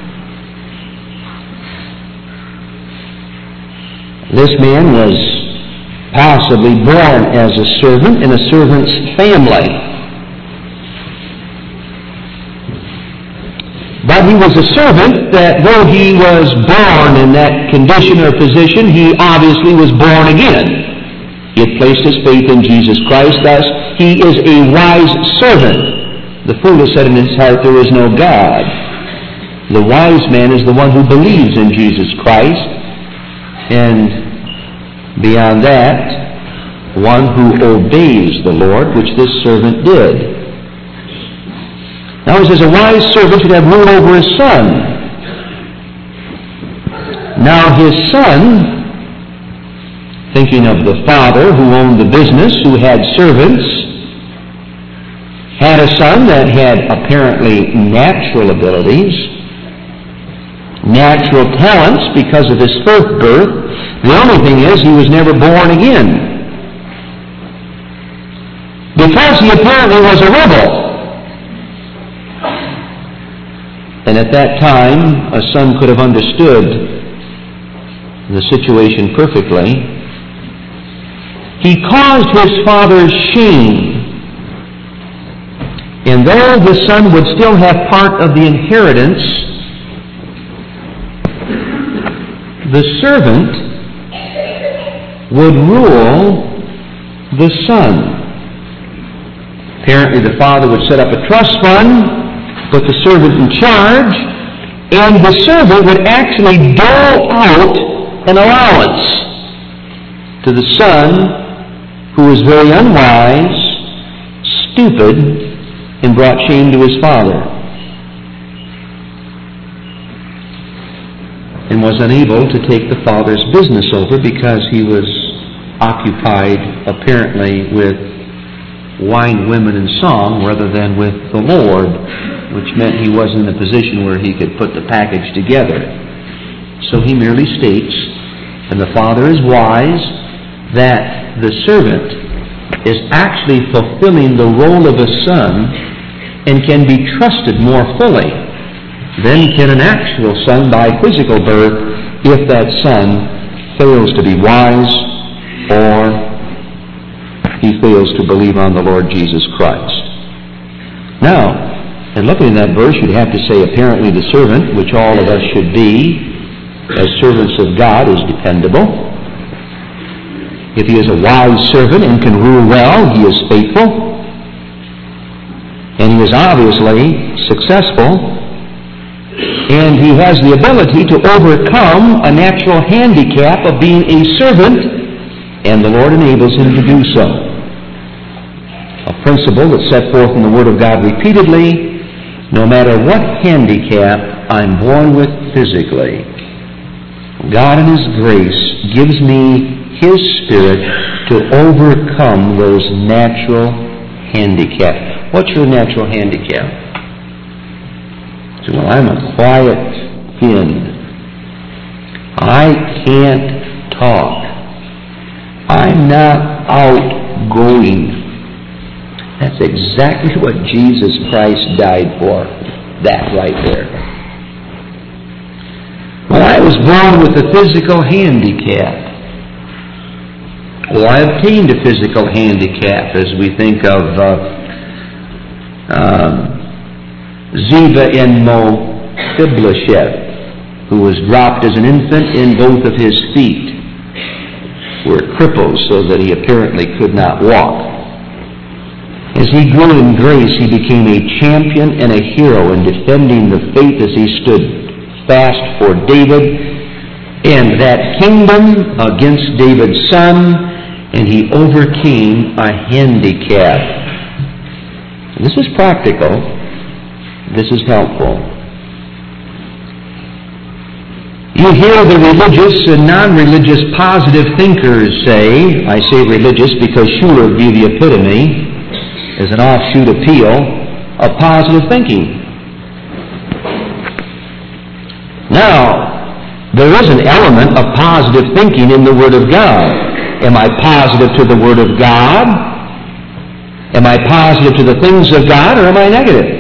this man was possibly born as a servant in a servant's family. But he was a servant that though he was born in that condition or position, he obviously was born again. He had placed his faith in Jesus Christ. Thus, he is a wise servant. The fool has said in his heart, there is no God. The wise man is the one who believes in Jesus Christ. And beyond that, one who obeys the Lord, which this servant did. Now he says, a wise servant should have rule over his son. Now his son, thinking of the father who owned the business, who had servants, had a son that had apparently natural abilities, natural talents because of his first birth. The only thing is he was never born again, because he apparently was a rebel. And at that time, a son could have understood the situation perfectly. He caused his father's shame. And though the son would still have part of the inheritance, the servant would rule the son. Apparently the father would set up a trust fund, put the servant in charge, and the servant would actually dole out an allowance to the son who was very unwise, stupid, and brought shame to his father, and was unable to take the father's business over because he was occupied apparently with wine, women, and song rather than with the Lord, which meant he wasn't in a position where he could put the package together. So he merely states, and the father is wise, that the servant is actually fulfilling the role of a son and can be trusted more fully than can an actual son by physical birth if that son fails to be wise or he fails to believe on the Lord Jesus Christ. Now, in looking at that verse, you'd have to say apparently the servant, which all of us should be as servants of God, is dependable. If he is a wise servant and can rule well, he is faithful. And he is obviously successful. And he has the ability to overcome a natural handicap of being a servant, and the Lord enables him to do so. A principle that's set forth in the Word of God repeatedly: no matter what handicap I'm born with physically, God in His grace gives me His Spirit to overcome those natural handicaps. What's your natural handicap? So, well, I'm a quiet fiend. I can't talk. I'm not outgoing. That's exactly what Jesus Christ died for. That right there. Well, I was born with a physical handicap. Well, I obtained a physical handicap, as we think of Ziba and Mephibosheth, who was dropped as an infant, and both of his feet were crippled so that he apparently could not walk. As he grew in grace, he became a champion and a hero in defending the faith as he stood fast for David and that kingdom against David's son, and he overcame a handicap. This is practical. This is helpful. You hear the religious and non-religious positive thinkers say, I say religious because Schuller would be the epitome, as an offshoot appeal of positive thinking. Now, there is an element of positive thinking in the Word of God. Am I positive to the Word of God? Am I positive to the things of God, or am I negative?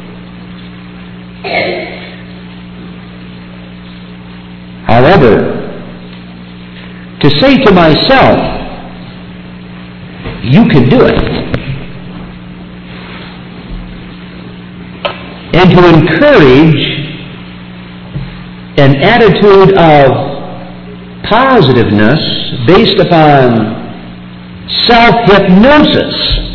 However, to say to myself, you can do it, and to encourage an attitude of positiveness based upon self-hypnosis,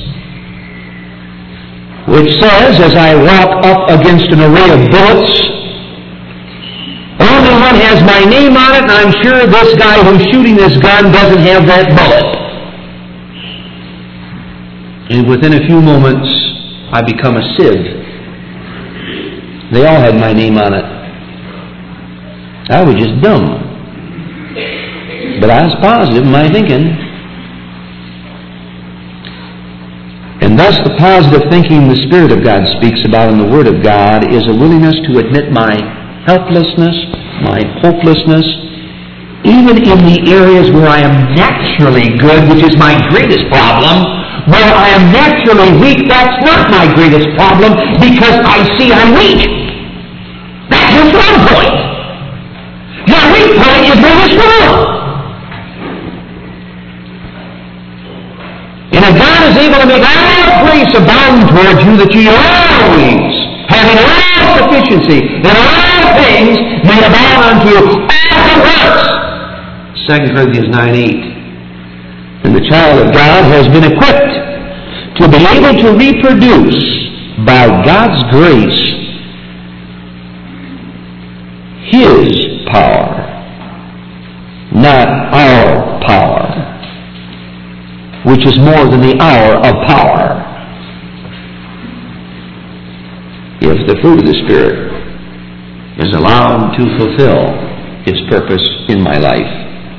which says, as I walk up against an array of bullets, only one has my name on it, and I'm sure this guy who's shooting this gun doesn't have that bullet. And within a few moments, I become a sieve. They all had my name on it. I was just dumb. But I was positive in my thinking. And thus the positive thinking the Spirit of God speaks about in the Word of God is a willingness to admit my helplessness, my hopelessness, even in the areas where I am naturally good, which is my greatest problem. Where I am naturally weak, that's not my greatest problem, because I see I'm weak. That's your strong point. Your weak point is really strong. And if God is able to make all grace abound towards you, that ye always, having all sufficiency in all things, may abound unto you all the works. 2 Corinthians 9:8. And the child of God has been equipped to be able to reproduce by God's grace His power, not our power, which is more than the hour of power. If the fruit of the Spirit is allowed to fulfill His purpose in my life.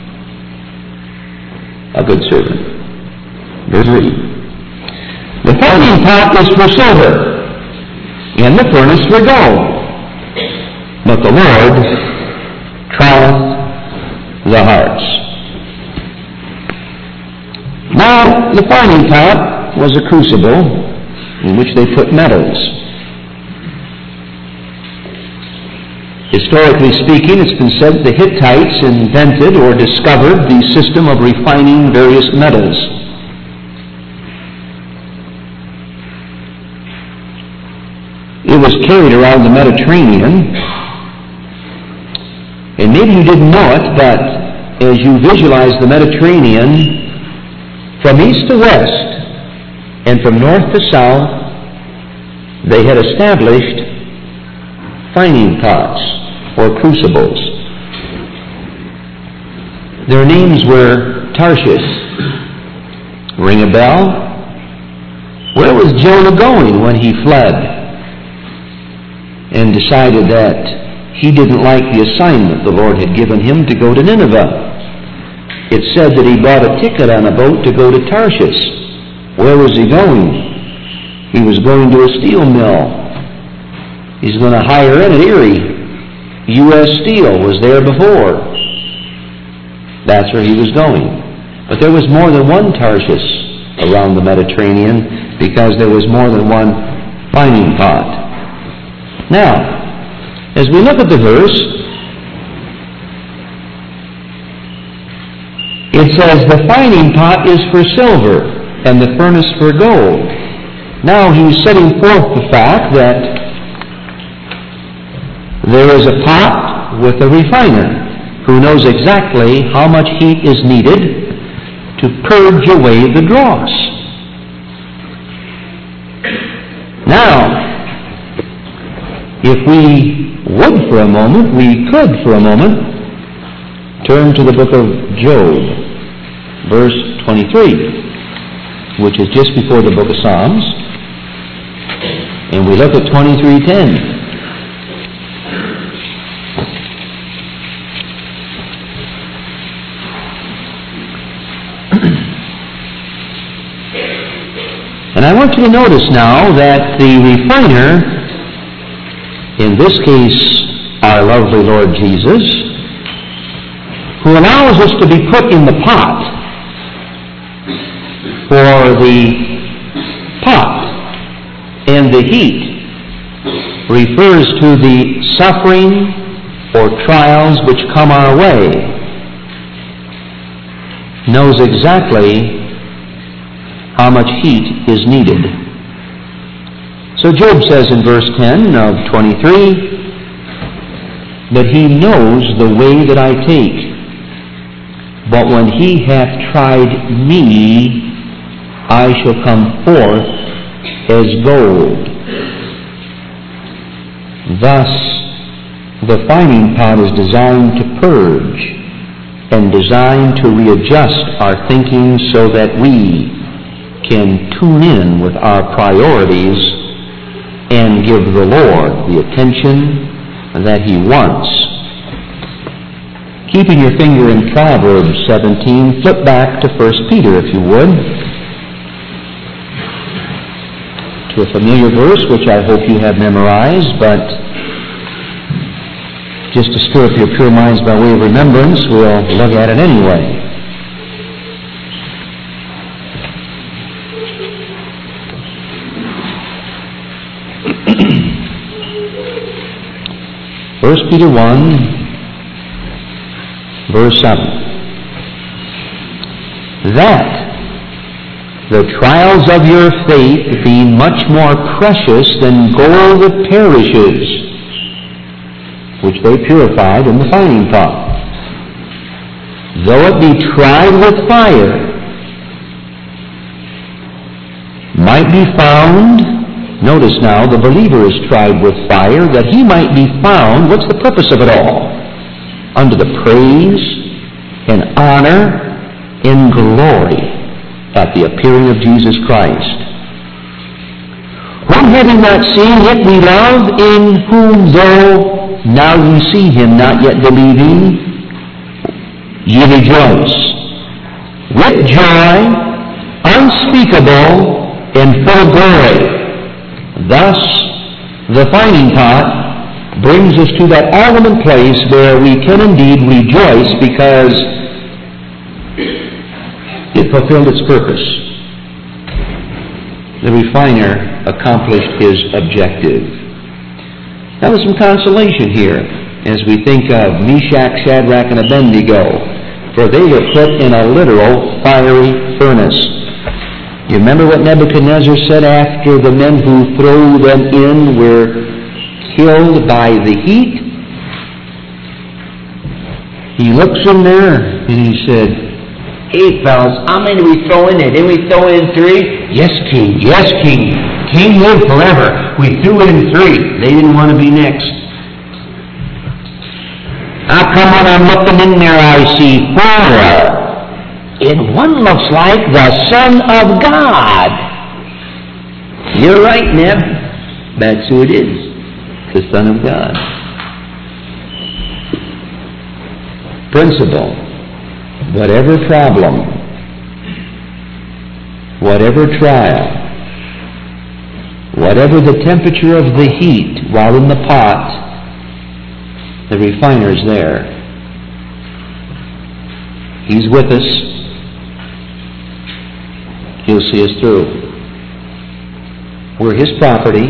A good servant. Verse 3. The foaming pot is for silver, and the furnace for gold. But the Lord trieth the hearts. Now, the foaming pot was a crucible in which they put metals. Historically speaking, it's been said the Hittites invented or discovered the system of refining various metals. It was carried around the Mediterranean, and maybe you didn't know it, but as you visualize the Mediterranean, from east to west and from north to south, they had established fining pots or crucibles. Their names were Tarshish. Ring a bell? Where was Jonah going when he fled and decided that he didn't like the assignment the Lord had given him to go to Nineveh? It said that he bought a ticket on a boat to go to Tarshish. Where was he going? He was going to a steel mill. He's going to hire in at Erie. U.S. Steel was there before. That's where he was going. But there was more than one Tarshish around the Mediterranean because there was more than one fining pot. Now, as we look at the verse, it says the fining pot is for silver and the furnace for gold. Now he's setting forth the fact that there is a pot with a refiner who knows exactly how much heat is needed to purge away the dross. Now, if we would for a moment, we could for a moment, turn to the book of Job, verse 23, which is just before the book of Psalms, and we look at 23:10. And I want you to notice now that the refiner, in this case our lovely Lord Jesus, who allows us to be put in the pot, for the pot and the heat refers to the suffering or trials which come our way, knows exactly how much heat is needed. So Job says in verse 10 of 23, that he knows the way that I take, but when he hath tried me, I shall come forth as gold. Thus, the fining pot is designed to purge and designed to readjust our thinking so that we can tune in with our priorities and give the Lord the attention that He wants. Keeping your finger in Proverbs 17, flip back to 1 Peter if you would, to a familiar verse which I hope you have memorized, but just to stir up your pure minds by way of remembrance, we'll look at it anyway. First Peter 1, verse 7. That the trials of your faith, being much more precious than gold that perishes, which they purified in the fining pot, though it be tried with fire, might be found. Notice now, the believer is tried with fire, that he might be found. What's the purpose of it all? Under the praise and honor and glory at the appearing of Jesus Christ. Whom having not seen, yet we love, in whom though now ye see him not yet believing, ye rejoice with joy unspeakable and full of glory. Thus, the fining pot brings us to that ultimate place where we can indeed rejoice because it fulfilled its purpose. The refiner accomplished his objective. Now there's some consolation here as we think of Meshach, Shadrach, and Abednego, for they were put in a literal fiery furnace. You remember what Nebuchadnezzar said after the men who threw them in were killed by the heat? He looks in there and he said, "Hey, fellas, how many did we throw in there? Didn't we throw in 3? Yes, King. Yes, King. King lived forever. We threw in 3. They didn't want to be next. Now, come on, I'm looking in there. I see 4. And one looks like the Son of God." You're right, Neb. That's who it is. The Son of God. Principle. Whatever problem, whatever trial, whatever the temperature of the heat while in the pot, the refiner's there. He's with us. He'll see us through. We're His property.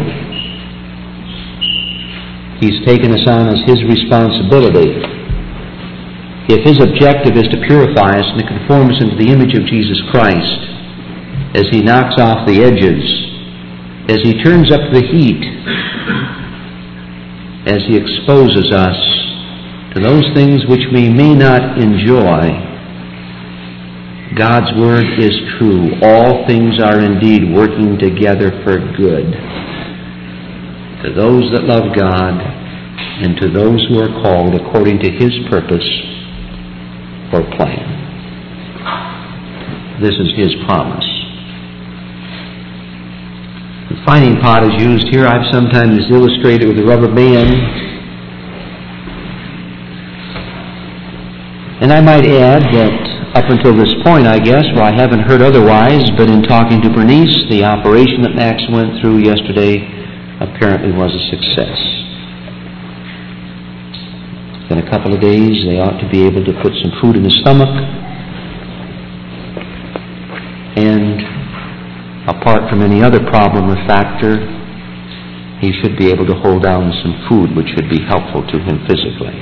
He's taken us on as His responsibility. If His objective is to purify us and to conform us into the image of Jesus Christ, as He knocks off the edges, as He turns up the heat, as He exposes us to those things which we may not enjoy, God's Word is true. All things are indeed working together for good to those that love God and to those who are called according to His purpose or plan. This is His promise. The fining pot is used here. I've sometimes illustrated with a rubber band. And I might add that up until this point, I guess, well, I haven't heard otherwise, but in talking to Bernice, the operation that Max went through yesterday apparently was a success. In a couple of days, they ought to be able to put some food in his stomach. And apart from any other problem or factor, he should be able to hold down some food which should be helpful to him physically.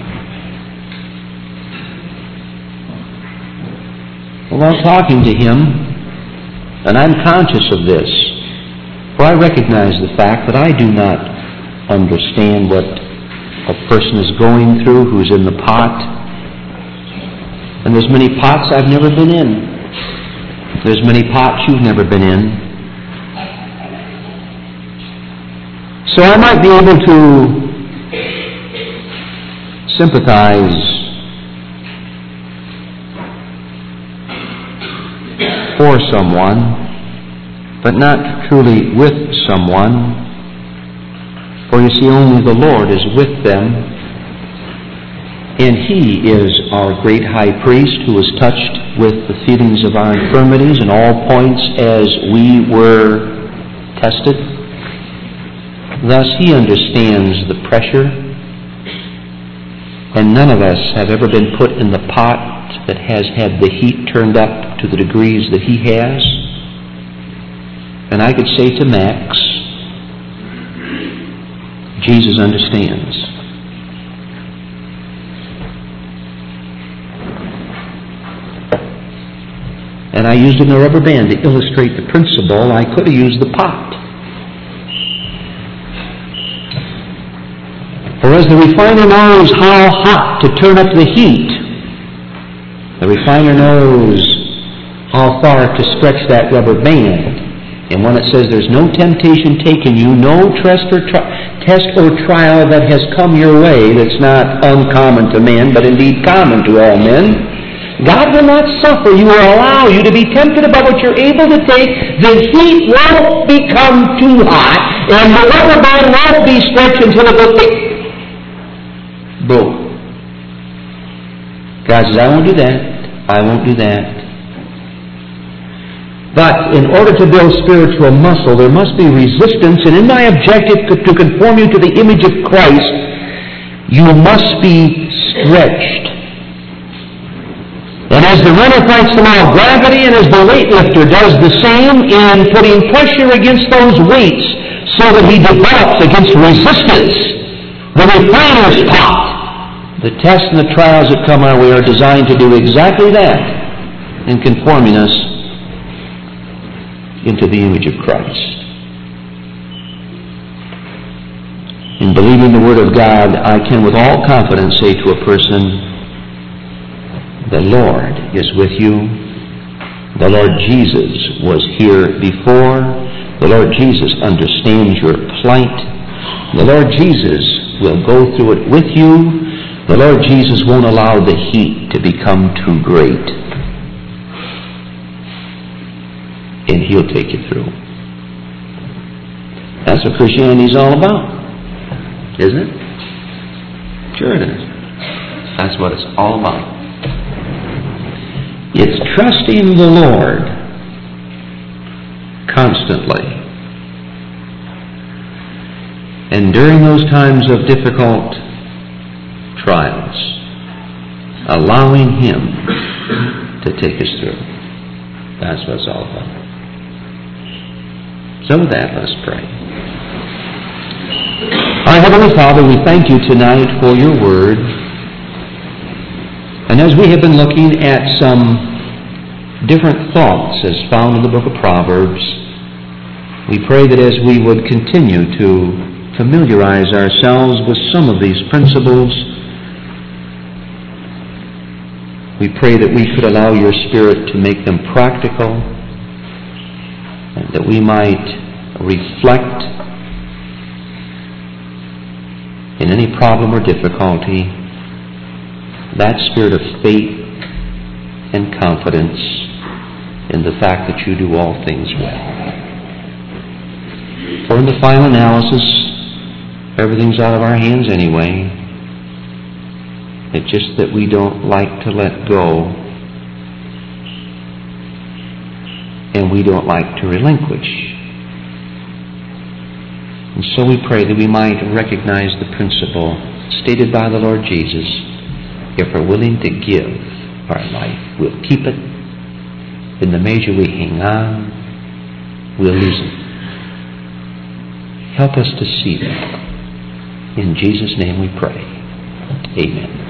While talking to him, and I'm conscious of this, for I recognize the fact that I do not understand what a person is going through who's in the pot. And there's many pots I've never been in. There's many pots you've never been in. So I might be able to sympathize for someone, but not truly with someone. For you see, only the Lord is with them, and He is our great high priest who was touched with the feelings of our infirmities in all points as we were tested. Thus He understands the pressure, and none of us have ever been put in the pot that has had the heat turned up to the degrees that He has. And I could say to Max, Jesus understands. And I used a rubber band to illustrate the principle. I could have used the pot. For as the refiner knows how hot to turn up the heat, the refiner knows how far to stretch that rubber band. And when it says there's no temptation taken you, no test or trial that has come your way that's not uncommon to man, but indeed common to all men, God will not suffer you or allow you to be tempted above what you're able to take. The heat won't become too hot, and the rubber band won't be stretched until it goes tick. Boom. God says, I won't do that. I won't do that. But in order to build spiritual muscle, there must be resistance, and in my objective to conform you to the image of Christ, you must be stretched. And as the runner fights the law of gravity, and as the weightlifter does the same in putting pressure against those weights so that he develops against resistance, the refiner's pot, the tests and the trials that come our way are designed to do exactly that in conforming us into the image of Christ. In believing the Word of God, I can with all confidence say to a person, the Lord is with you. The Lord Jesus was here before. The Lord Jesus understands your plight. The Lord Jesus will go through it with you. The Lord Jesus won't allow the heat to become too great. And He'll take you through. That's what Christianity is all about, isn't it? Sure it is. That's what it's all about. It's trusting the Lord constantly. And during those times of difficult trials, allowing Him to take us through. That's what it's all about. So with that, let's pray. Our Heavenly Father, we thank You tonight for Your Word. And as we have been looking at some different thoughts as found in the book of Proverbs, we pray that as we would continue to familiarize ourselves with some of these principles, we pray that we could allow Your Spirit to make them practical, and that we might reflect in any problem or difficulty that spirit of faith and confidence in the fact that You do all things well. For in the final analysis, everything's out of our hands anyway. It's just that we don't like to let go, and we don't like to relinquish. And so we pray that we might recognize the principle stated by the Lord Jesus. If we're willing to give our life, we'll keep it. In the measure we hang on, we'll lose it. Help us to see that. In Jesus' name we pray. Amen.